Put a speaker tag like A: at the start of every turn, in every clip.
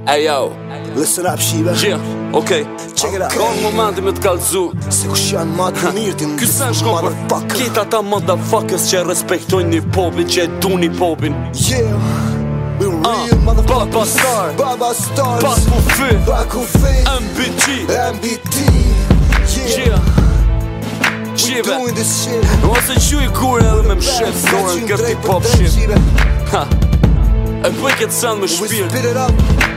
A: Hey yo,
B: listen up shiva.
A: Yeah, okay.
B: Check it out.
A: Ka momenti me t'kallzu
B: Se kush janë ma të mirë ti
A: Ky sen shkon për kita ta motherfuckers që respektojnë një poplin, që e du një poplin.
B: Yeah, we real motherfuckers.
A: Baba Star,
B: Baba Stars,
A: Bakufi,
B: Bakufi,
A: MBT,
B: MBT. Yeah,
A: yeah.
B: we
A: Shive,
B: doing this shit.
A: ose që i kur edhe me mshet dorën kërti pop shit. Ha, e bëj këtë sen me
B: We
A: shpirt,
B: spit it up.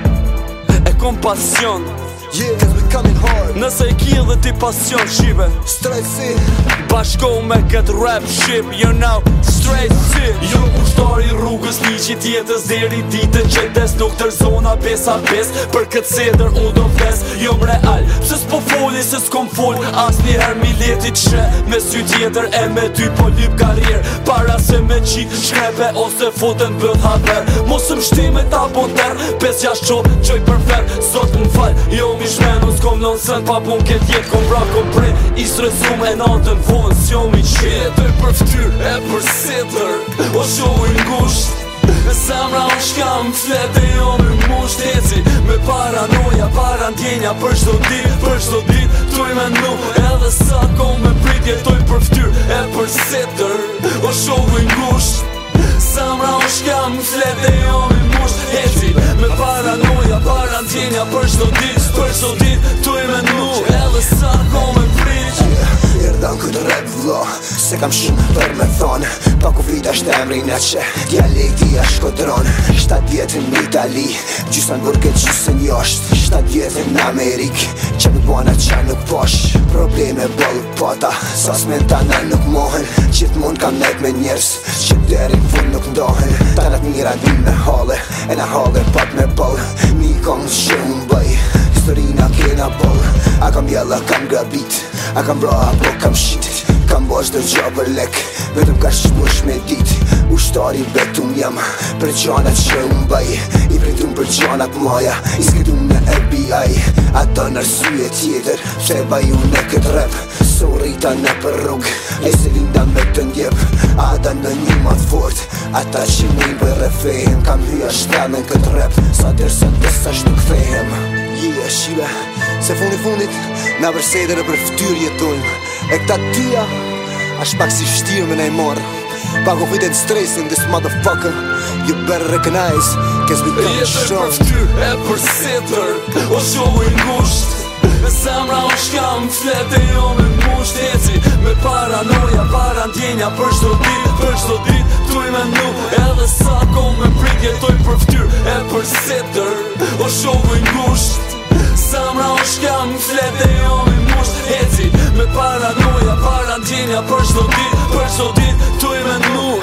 A: e kom pasion.
B: Yeah, cause we coming hard.
A: Nëse e ki edhe ti pasion shive,
B: Stresi.
A: bashko me këtë rap ship, you know, straight shit. Jo kushtari rrugës, liqi tjetës deri ditën që des nuk tërzona besa bes. Për këtë seder unë do fles, jo real. Pse s'po foli, se s'kom fol, as njëher miletit që me sy tjetër e me ty po lyp karrier. Para se me qik shkrepe ose foten bët haver. Mos më shti me ta boter, 5-6 qoj për fer. Sot më fal, jo mi shmenu s'kom nonsen, pa pun këtë jetë kom bra kom pre. I stresum e natën vonë, s'jo mi qetër për ftyr e për setër. O shohë i ngusht, me samra o shkam flete jo me musht. Eci me paranoja, parandjenja për shdo dit tuj me nu edhe sa kom me prit jetoj për ftyr e për setër. O shohë i ngusht, samra o shkam flete jo me musht. Eci me paranoja, parandjenja për shdo dit tuj me nu edhe sa kom me prit.
B: Erdan këtë rap vlo, se kam shumë për me thonë. Bakufi është emrin e që dialekti a shkodron. 7 vjetin në Itali, gjysën burget gjysën josht. 7 vjetin në Amerik, që më bona që nuk posh. Probleme bëllë pota, sa s'mentana nuk mohen. Gjithmon kam net me njerës, që deri fund nuk ndohen. Tanat mira din me hale, e na hale pat me bëllë. Mi kom që unë bëj, historina kena bëllë. A kam jella, kam grabit, a kam bra apo kam shit. Kam bosh dhe gjo për lek, vetëm ka shmush me dit. Ushtari betum jam, për gjanat që unë bëj. I pritum për gjanat moja, i skritum në FBI. Ato nërsuje tjetër, pse baju në këtë rap. Sorita në për rrug, e se linda me të ndjep. Ada në një mat fort, ata që një për refehem. Kam hyja shtelën këtë rap, sa dërsa dësash nuk fehem. Yeah, shive, se fundit na për seder e për ftyr jetojmë. E këta tyja, ash pak si shtirë me nej morë. Bakufi and stresin, this motherfucker. You better recognize, cause we come strong.
A: Jetoj për ftyr e për setër, o shohë i ngusht. Me samra o shkam flete jo me musht. Eci me paranoja, parandjenja për shdo dit tuj me nu edhe sa kom me prit jetoj për ftyr e për setër. O shohë i ngusht, samra o shkam flete jo me musht. Eci me paranoja, parandjenja për shdo dit tuj me nu